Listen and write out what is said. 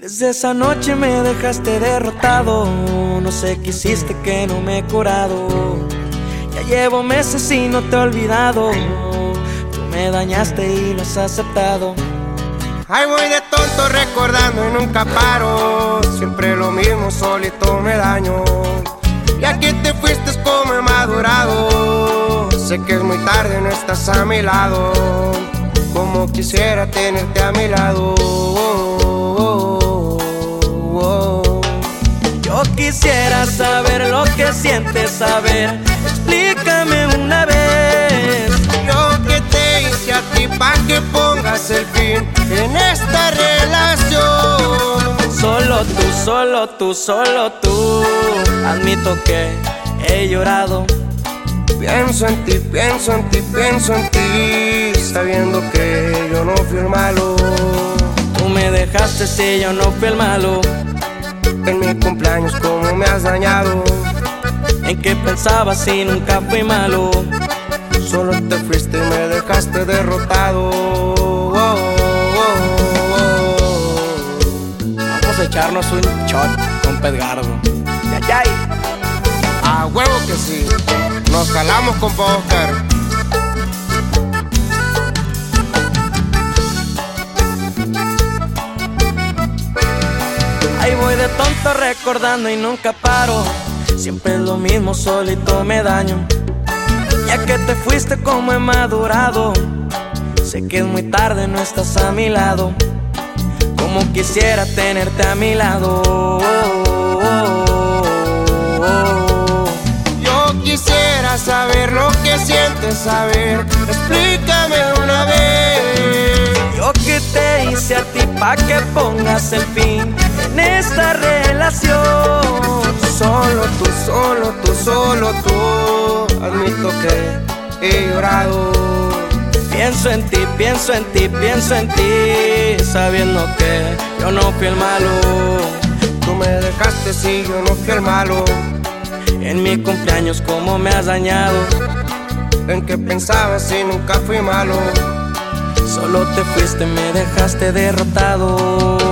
Desde esa noche me dejaste derrotado. No sé qué hiciste que no me he curado. Ya llevo meses y no te he olvidado. Tú me dañaste y lo has aceptado. Ay, voy de tonto recordando y nunca paro. Siempre lo mismo, solito me daño. Y aquí te fuiste como he madurado. Sé que es muy tarde, no estás a mi lado. Como quisiera tenerte a mi lado. Yo quisiera saber lo que sientes, saber. Explícame una vez. Yo que te hice a ti pa' que pongas el fin en esta relación. Solo tú, solo tú, solo tú. Admito que he llorado. Pienso en ti, pienso en ti, pienso en ti, sabiendo que yo no fui el malo. Tú me dejaste si yo no fui el malo. En mi cumpleaños cómo me has dañado. ¿En qué pensabas si nunca fui malo? Solo te fuiste y me dejaste derrotado. Vamos a echarnos un shot con Pedgardo. Yayay. A huevo que sí. Nos jalamos con Oscar. Ahí voy de tonto recordando y nunca paro. Siempre es lo mismo, solito me daño. Ya que te fuiste como he madurado. Sé que es muy tarde, no estás a mi lado. Como quisiera tenerte a mi lado. Yo quisiera saber lo que sientes, saber. Explícame una vez. Yo que te hice a ti pa' que pongas el fin en esta relación. Solo tú, solo tú, solo tú. Admito que he llorado. Pienso en ti, pienso en ti, pienso en ti, sabiendo que yo no fui el malo. Tú me dejaste si yo no fui el malo. En mi cumpleaños cómo me has dañado. En qué pensabas si nunca fui malo. Solo te fuiste, me dejaste derrotado.